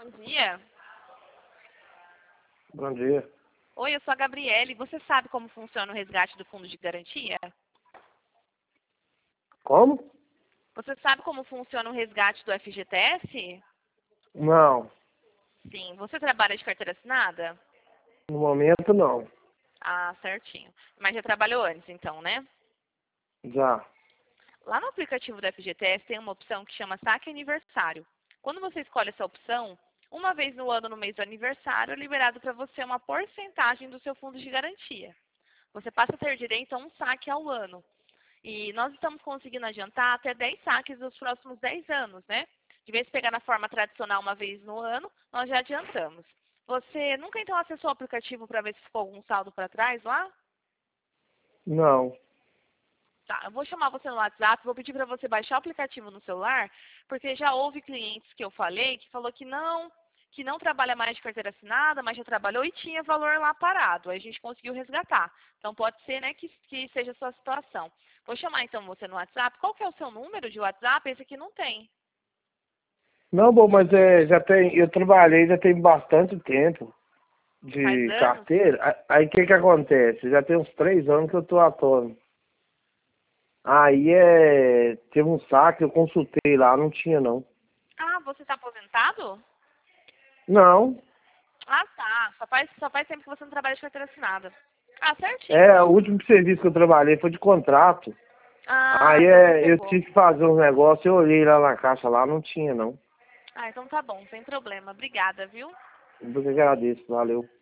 Bom dia. Bom dia. Oi, eu sou a Gabriele. Você sabe como funciona o resgate do fundo de garantia? Como? Você sabe como funciona o resgate do FGTS? Não, Sim. Você trabalha de carteira assinada? no momento não. Ah, certinho. Mas já trabalhou antes, então, né? Já. Lá no aplicativo do FGTS tem uma opção que chama Saque Aniversário. Quando você escolhe essa opção, uma vez no ano, no mês do aniversário, é liberado para você uma porcentagem do seu fundo de garantia. Você passa a ter direito a um saque ao ano. E nós estamos conseguindo adiantar até 10 saques nos próximos 10 anos, né? De vez em pegar na forma tradicional uma vez no ano, nós já adiantamos. Você nunca então acessou o aplicativo para ver se ficou algum saldo para trás lá? Não. Tá, eu vou chamar você no WhatsApp, vou pedir para você baixar o aplicativo no celular, porque já houve clientes que eu falei que falou que não trabalha mais de carteira assinada, mas já trabalhou e tinha valor lá parado. Aí a gente conseguiu resgatar. Então pode ser, né, que seja a sua situação. Vou chamar então você no WhatsApp. Qual que é o seu número de WhatsApp? Esse aqui não tem. Não, bom, mas já tem, eu trabalhei já tem bastante tempo Faz de anos? carteira. Aí o que acontece? Já tem uns 3 anos que eu tô autônomo. Aí teve um saque, eu consultei lá, não tinha não. Ah, você está aposentado? Não, Ah, tá. Só faz tempo que você não trabalha de carteira assinada. Ah, certinho. o último serviço que eu trabalhei foi de contrato. Ah, Aí então você eu pegou. tive que fazer um negócio, eu olhei lá na caixa lá, não tinha não. Ah, então tá bom, sem problema. Obrigada, viu? Eu agradeço, valeu.